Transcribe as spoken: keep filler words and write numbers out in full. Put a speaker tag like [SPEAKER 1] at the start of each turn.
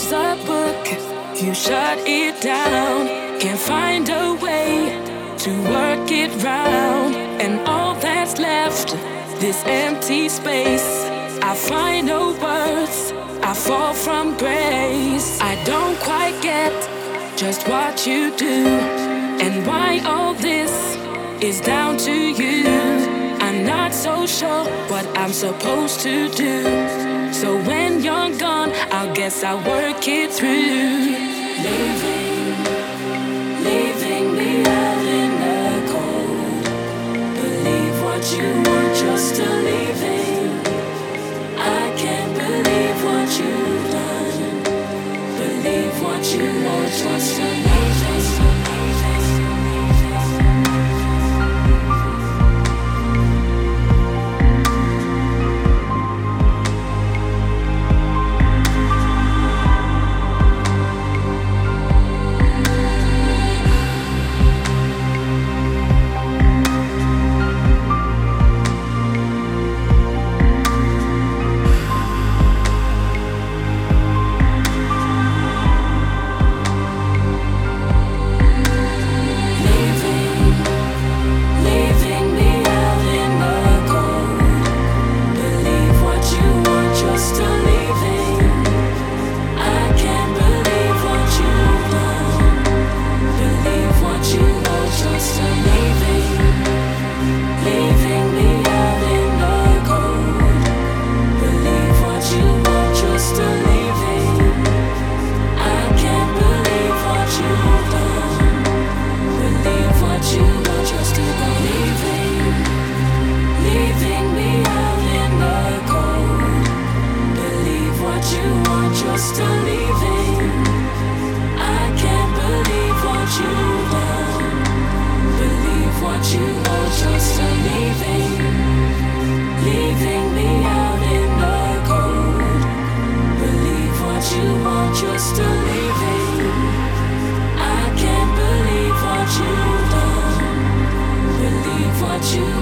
[SPEAKER 1] close the book, you shut it down. Can't find a way to work it round. And all that's left, this empty space. I find no words, I fall from grace. I don't quite get just what you do, and why all this is down to you. I'm not so sure what I'm supposed to do. So when you're gone, I guess I'll work it through. Leaving, leaving me out in the cold. Believe what you want, just a leaving. I can't believe what you've done. Believe what you want, just a leaving. You